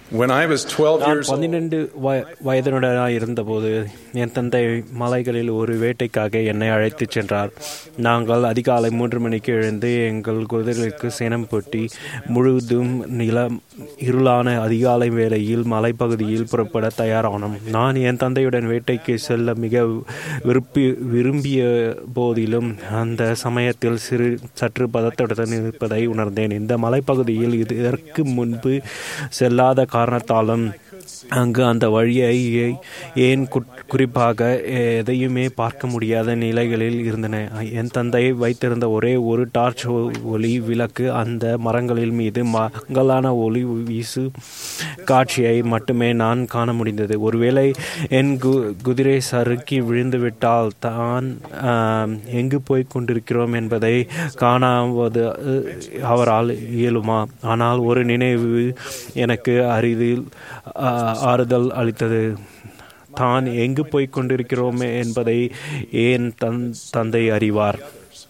When I was 12 நான் years old, 12 வயதினுடனாக இருந்தபோது என் தந்தை மலைகளில் ஒரு வேட்டைக்காக என்னை அழைத்துச் சென்றார். நாங்கள் அதிகாலை 3 மணிக்கு எழுந்து எங்கள் குதிரைகளுக்கு சேணம் பூட்டி முழுவதும் இருளான அதிகாலை வேளையில் மலைப்பகுதியில் புறப்பட தயாரானோம். நான் என் தந்தையுடன் வேட்டைக்கு செல்ல மிக விரும்பிய போதிலும் அந்த சமயத்தில் சற்று பதட்டத்துடன் இருப்பதை உணர்ந்தேன். இந்த மலைப்பகுதியில் இதற்கு முன்பு செல்லாத காரணத்தாலும் அங்கு அந்த வழியை ஏன் குறிப்பாக எதையுமே பார்க்க முடியாத நிலைகளில் இருந்தன. என் தந்தை வைத்திருந்த ஒரே ஒரு டார்ச் ஒளி விளக்கு அந்த மரங்களின் மீது மங்கலான ஒளி வீசு காட்சியை மட்டுமே நான் காண முடிந்தது. ஒருவேளை என் குதிரை சறுக்கி விழுந்துவிட்டால் தான் எங்கு போய் கொண்டிருக்கிறோம் என்பதை காணாவது அவரால் இயலுமா? ஆனால் ஒரு நினைவு எனக்கு ஆறுதல் அளித்தது. தான் எங்கு போய்க் கொண்டிருக்கிறோம் என்பதை ஏன் தந்தை அறிவார்.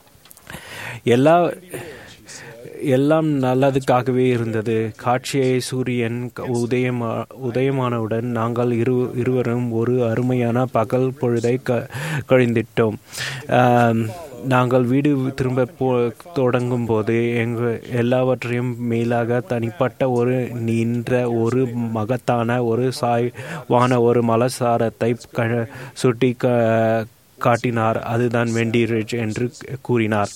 எல்லாம் நல்லதுக்காகவே இருந்தது. காட்சியை சூரியன் உதயமானவுடன் நாங்கள் இருவரும் ஒரு அருமையான பகல் பொழுதை கழிந்திட்டோம். நாங்கள் வீடு திரும்ப தொடங்கும் போது எல்லாவற்றையும் மேலாக தனிப்பட்ட ஒரு நின்ற ஒரு மகத்தான ஒரு சாய்வான ஒரு மலசாரத்தை சுட்டி காட்டினார். அதுதான் வெண்டி ரிட்ஜ் என்று கூறினார்.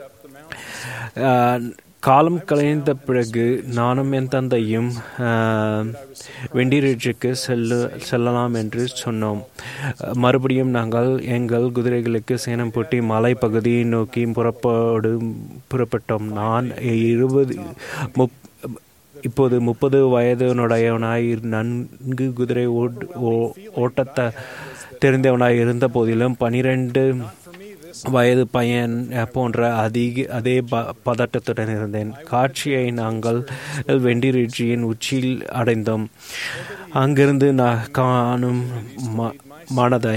காலம் கலைந்த பிறகு நானும் என் தந்தையும் வெண்டி ரிட்ஜுக்கு செல்லலாம் என்று சொன்னோம். மறுபடியும் நாங்கள் எங்கள் குதிரைகளுக்கு சேணம் பூட்டி மலை பகுதியை நோக்கி புறப்பட்டோம். நான் இப்போது 30 வயதினுடையவனாய் நன்கு குதிரை ஓட்டத்தை தெரிந்தவனாய் இருந்த போதிலும் 12 வயது பையன் போன்ற அதே பதட்டத்துடன் இருந்தேன். காட்சியை நாங்கள் வெண்டி ரிட்ஜியின் உச்சியில் அடைந்தோம். அங்கிருந்து காணும் மனதை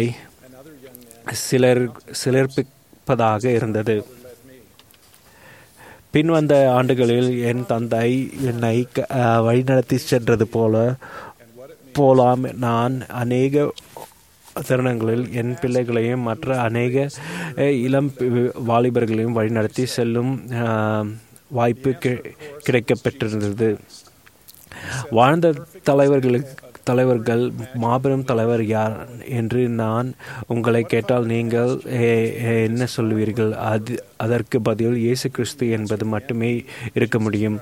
சிலிர்ப்பிப்பதாக இருந்தது. பின்வந்த ஆண்டுகளில் என் தந்தை என்னை வழிநடத்தி சென்றது போலாம் நான் அநேக தருணங்களில் என் பிள்ளைகளையும் மற்ற அநேக இளம் வாலிபர்களையும் வழிநடத்தி செல்லும் வாய்ப்பு கிடைக்கப்பெற்றிருந்தது. வாழ்ந்த தலைவர்கள் மாபெரும் தலைவர் யார் என்று நான் உங்களை கேட்டால் நீங்கள் என்ன சொல்லுவீர்கள்? அதற்கு பதில் இயேசு கிறிஸ்து என்பது மட்டுமே இருக்க முடியும்.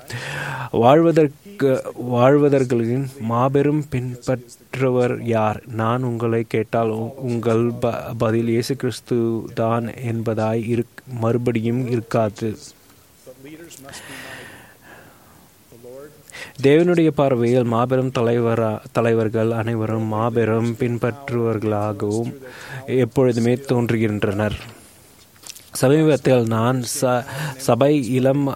வாழ்வதர்களின் மாபெரும் பின்பற்றுவர் யார்? நான் உங்களை கேட்டால் உங்கள் பதில் இயேசு கிறிஸ்து தான் என்பதாய் மறுபடியும் இருக்காது. தேவனுடைய பார்வையில் மாபெரும் தலைவர்கள் அனைவரும் மாபெரும் பின்பற்றுவர்களாகவும் எப்பொழுதுமே தோன்றுகின்றனர். சமீபத்தில் நான் சபை இளம்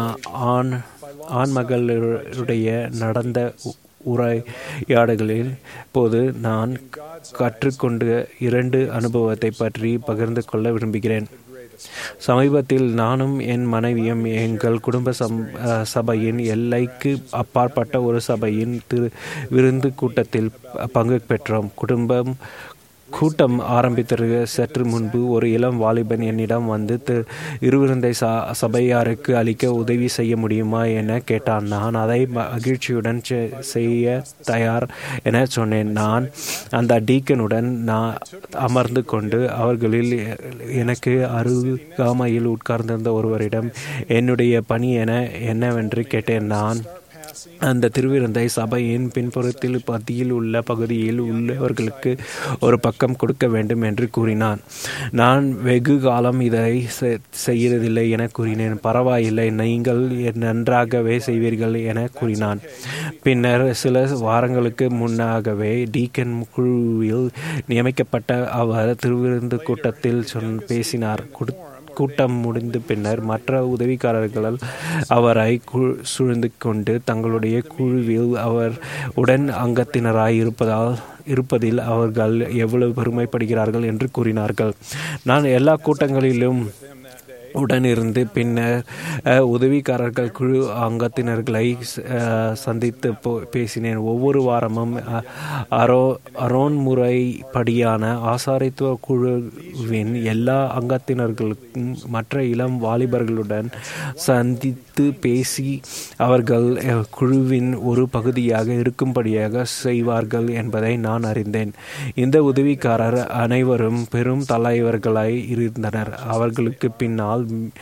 ஆண்மகளுடைய நடந்த உரையாடுகளில் போது நான் கற்றுக்கொண்ட 2 அனுபவத்தை பற்றி பகிர்ந்து கொள்ள விரும்புகிறேன். சமீபத்தில் நானும் என் மனைவியும் எங்கள் குடும்ப சபையின் எல்லைக்கு அப்பாற்பட்ட ஒரு சபையின் விருந்து கூட்டத்தில் பங்கு பெற்றோம். கூட்டம் ஆரம்பித்ததற்கு சற்று முன்பு ஒரு இளம் வாலிபன் என்னிடம் வந்து இருவிருந்தை சபையாருக்கு அளிக்க உதவி செய்ய முடியுமா என கேட்டான். நான் அதை மகிழ்ச்சியுடன் செய்ய தயார் என சொன்னேன். நான் அந்த டீக்கனுடன் அமர்ந்து கொண்டு அவர்களில் எனக்கு அருகாமையில் உட்கார்ந்திருந்த ஒருவரிடம் என்னுடைய பணி என்னவென்று கேட்டேன். நான் அந்த திருவிருந்தை சபையின் பின்புறத்தில் மத்தியில் உள்ள பகுதியில் உள்ளவர்களுக்கு ஒரு பக்கம் கொடுக்க வேண்டும் என்று கூறினான். நான் வெகு காலம் இதை செய்யறதில்லை என கூறினேன். பரவாயில்லை, நீங்கள் நன்றாகவே செய்வீர்கள் என கூறினான். பின்னர் சில வாரங்களுக்கு முன்னாகவே டீக்கன் குழுவில் நியமிக்கப்பட்ட அவர் திருவிருந்து கூட்டத்தில் பேசினார். கூட்டம் முடிந்த பின்னர் மற்ற உதவிக்காரர்கள் அவரை சூழ்ந்து கொண்டு தங்களுடைய குழுவில் அவர் உடன் அங்கத்தினராய் இருப்பதில் அவர்கள் எவ்வளவு பெருமைப்படுகிறார்கள் என்று கூறினார்கள். நான் எல்லா கூட்டங்களிலும் உடனிருந்து பின்னர் உதவிக்காரர்கள் குழு அங்கத்தினர்களை சந்தித்து பேசினேன். ஒவ்வொரு வாரமும் அரோன் முறைப்படியான ஆசாரித்துவ குழுவின் எல்லா அங்கத்தினர்களுக்கும் மற்ற இளம் வாலிபர்களுடன் சந்தித்து பேசி அவர்கள் குழுவின் ஒரு பகுதியாக இருக்கும்படியாக செய்வார்கள் என்பதை நான் அறிந்தேன். இந்த உதவிக்காரர் அனைவரும் பெரும் தலைவர்களாய் இருந்தனர். அவர்களுக்கு பின்னால்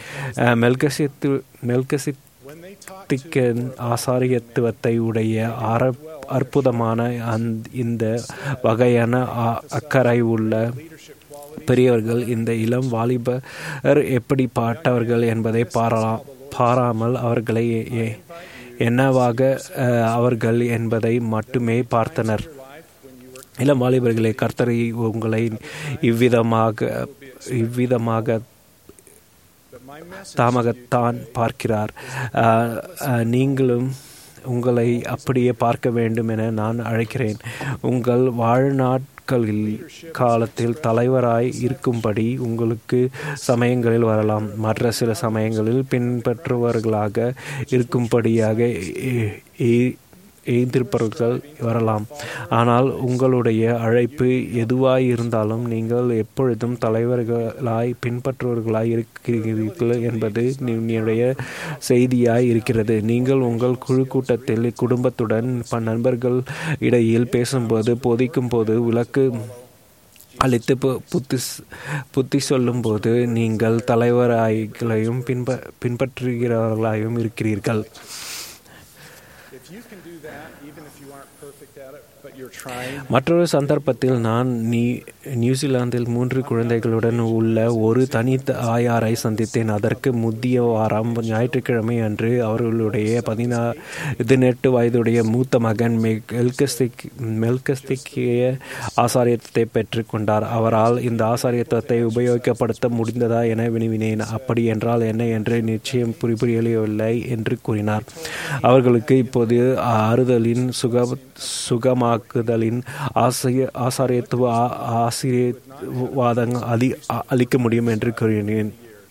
மெல்கிசேதேக்கின் ஆசாரியத்துவத்தை உடைய அற்புதமான இந்த வகையான அக்கறை உள்ள பெரியவர்கள் இந்த இளம் வாலிபர் எப்படிப்பட்டவர்கள் என்பதை பாராமல் அவர்களை என்னவாக அவர்கள் என்பதை மட்டுமே பார்த்தனர். இளம் வாலிபர்களை கர்த்தரை உங்களை இவ்விதமாக தாமகத்தான் பார்க்கிறார். நீங்களும் உங்களை அப்படியே பார்க்க வேண்டும் என நான் அழைக்கிறேன். உங்கள் வாழ்நாட்களில் காலத்தில் தலைவராய் இருக்கும்படி உங்களுக்கு சமயங்களில் வரலாம். மற்ற சில சமயங்களில் பின்பற்றுபவர்களாக இருக்கும்படியாக எழுந்திருப்பவர்கள் வரலாம். ஆனால் உங்களுடைய அழைப்பு எதுவாய் இருந்தாலும் நீங்கள் எப்பொழுதும் தலைவர்களாய் பின்பற்றுபவர்களாய் இருக்கிறீர்கள் என்பது என்னுடைய செய்தியாய் இருக்கிறது. நீங்கள் உங்கள் குழு கூட்டத்தில் குடும்பத்துடன் நண்பர்கள் இடையில் பேசும்போது போதிக்கும் போது விளக்கு அளித்து புத்தி சொல்லும் போது நீங்கள் தலைவராய்களையும் பின்பற்றுகிறவர்களாயும் இருக்கிறீர்கள். மற்றொரு சந்தர்ப்பத்தில் நான் நியூசிலாந்தில் 3 குழந்தைகளுடன் உள்ள ஒரு தனி ஆயாரை சந்தித்தேன். அதற்கு முந்திய வாரம் ஞாயிற்றுக்கிழமை அன்று அவர்களுடைய 18 வயதுடைய மூத்த மகன் மெல்கிசேதேக்கிய ஆசாரியத்தை பெற்றுக் கொண்டார். அவரால் இந்த ஆசாரியத்துவத்தை உபயோகப்படுத்த முடிந்ததா என வினவினேன். அப்படி என்றால் என்ன என்று நிச்சயம் புரியவில்லை என்று கூறினார். அவர்களுக்கு இப்போது ஆறுதலின் சுகமாக்குதலின் ஆசாரியத்துவ ஆசீர்வாதம் அளிக்க முடியும் என்று கூறினேன்.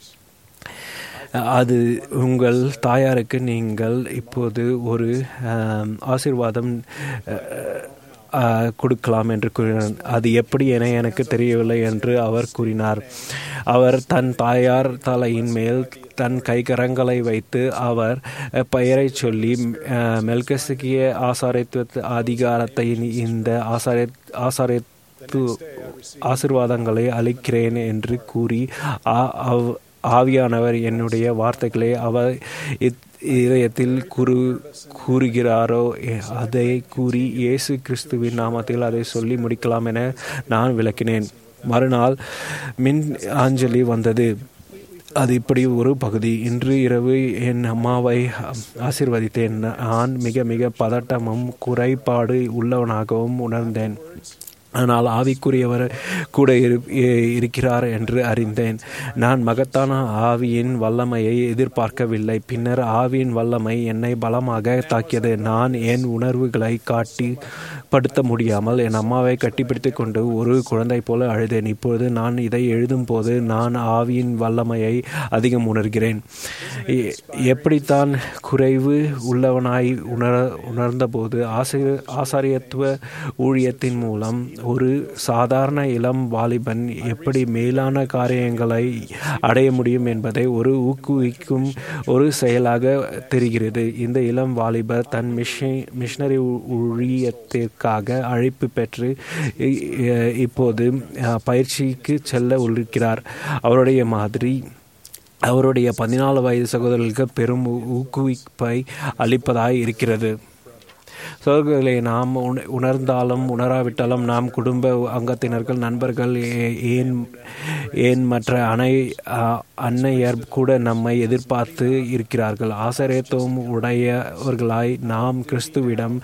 அது உங்கள் தாயாருக்கு நீங்கள் இப்போது ஒரு ஆசீர்வாதம் கொடுக்கலாம் என்று கூறினார். அது எப்படி என எனக்கு தெரியவில்லை என்று அவர் கூறினார். அவர் தன் தாயார் தலையின் மேல் தன் கைகரங்களை வைத்து அவர் பெயரை சொல்லி மெல்கிசேதேக்கிய ஆசாரியத்துவ அதிகாரத்தை இந்த ஆசீர்வாதங்களை அளிக்கிறேன் என்று கூறி ஆவியானவர் என்னுடைய வார்த்தைகளை அவர் இதயத்தில் கூறுகிறாரோ அதை கூறி இயேசு கிறிஸ்துவின் நாமத்தில் அதை சொல்லி முடிக்கலாம் என நான் விளக்கினேன். மறுநாள் மின் அஞ்சலி வந்தது. அது இப்படி ஒரு பகுதி. இன்று இரவு என் அம்மாவை ஆசீர்வதித்தேன். நான் மிக மிக பதட்டமும் குறைபாடு உள்ளவனாகவும் உணர்ந்தேன். ஆனால் ஆவிக்குரியவர் கூட இருக்கிறார் என்று அறிந்தேன். நான் மகத்தான ஆவியின் வல்லமையை எதிர்பார்க்கவில்லை. பின்னர் ஆவியின் வல்லமை என்னை பலமாக தாக்கியது. நான் என் உணர்வுகளை காட்டிப்படுத்த முடியாமல் என் அம்மாவை கட்டிப்பிடித்து கொண்டு ஒரு குழந்தை போல அழுதேன். இப்பொழுது நான் இதை எழுதும் போது நான் ஆவியின் வல்லமையை அதிகம் உணர்கிறேன். எப்படித்தான் குறைவு உள்ளவனாய் உணர்ந்தபோது ஆசாரியத்துவ ஊழியத்தின் மூலம் ஒரு சாதாரண இளம் வாலிபன் எப்படி மேலான காரியங்களை அடைய முடியும் என்பதை ஒரு ஊக்குவிக்கும் ஒரு செயலாக தெரிகிறது. இந்த இளம் வாலிபர் தன் மிஷனரி ஊழியத்திற்காக அழைப்பு பெற்று இப்போது பயிற்சிக்கு செல்ல இருக்கிறார். அவருடைய மாதிரி அவருடைய 14 வயது சகோதரர்களுக்கு பெரும் ஊக்குவிப்பை அளிப்பதாய் இருக்கிறது. சோதர்களை நாம் உணர்ந்தாலும் உணராவிட்டாலும் நாம் குடும்ப அங்கத்தினர்கள், நண்பர்கள், ஏன் மற்ற அன்னையர் கூட நம்மை எதிர்பார்த்து இருக்கிறார்கள். ஆசாரியத்துவம் உடையவர்களாய் நாம் கிறிஸ்துவிடம்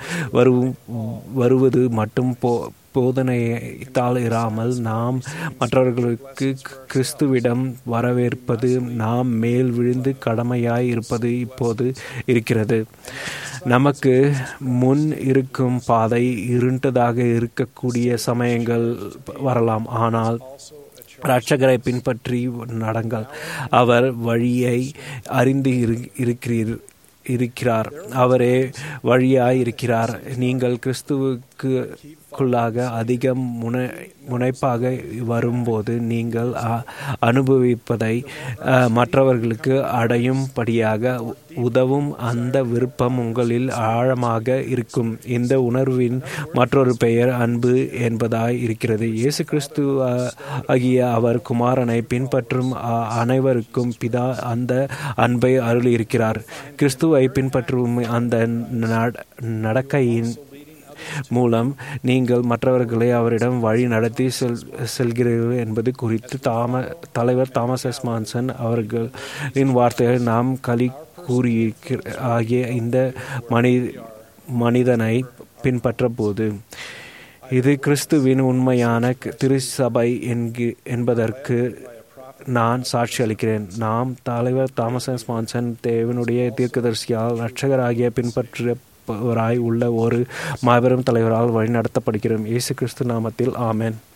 வருவது மட்டும் போதனைத்தால் இராமல் நாம் மற்றவர்களுக்கு கிறிஸ்துவிடம் வரவேற்பது நாம் மேல் விழுந்து கடமையாய் இருப்பது இப்போது இருக்கிறது. நமக்கு முன் இருக்கும் பாதை இருண்டதாக இருக்கக்கூடிய சமயங்கள் வரலாம். ஆனால் இரட்சகரை பின்பற்றி நடங்கள். அவர் வழியை அறிந்து இருக்கிறார். அவரே வழியாய் இருக்கிறார். நீங்கள் கிறிஸ்துவுக்குள்ளாக அதிக முனைப்பாக வரும்போது நீங்கள் அனுபவிப்பதை மற்றவர்களுக்கு அடையும்படியாக உதவும் அந்த விருப்பம் உங்களில் ஆழமாக இருக்கும். இந்த உணர்வின் மற்றொரு பெயர் அன்பு என்பதாய் இருக்கிறது. இயேசு கிறிஸ்து ஆகிய அவர் குமாரனை பின்பற்றும் அனைவருக்கும் பிதா அந்த அன்பை அருளியிருக்கிறார். கிறிஸ்துவை பின்பற்றும் அந்த நடக்கையின் மூலம் நீங்கள் மற்றவர்களை அவரிடம் வழி நடத்தி செல்கிறீர்கள் என்பது குறித்து தலைவர் தாமஸ் எஸ் மான்சன் அவர்களின் வார்த்தைகளை நாம் களி ஆகிய இந்த மனிதனை பின்பற்ற போது இது கிறிஸ்துவின் உண்மையான திருச்சபை என்பதற்கு நான் சாட்சி அளிக்கிறேன். நாம் தலைவர் தாமஸ் எஸ் மான்சன் தேவனுடைய தீர்க்கதரிசியால் இரட்சகராகிய பின்பற்றுபவராய் உள்ள ஒரு மாபெரும் தலைவரால் வழி நடத்தப்படுகிறோம். இயேசு கிறிஸ்து நாமத்தில் ஆமென்.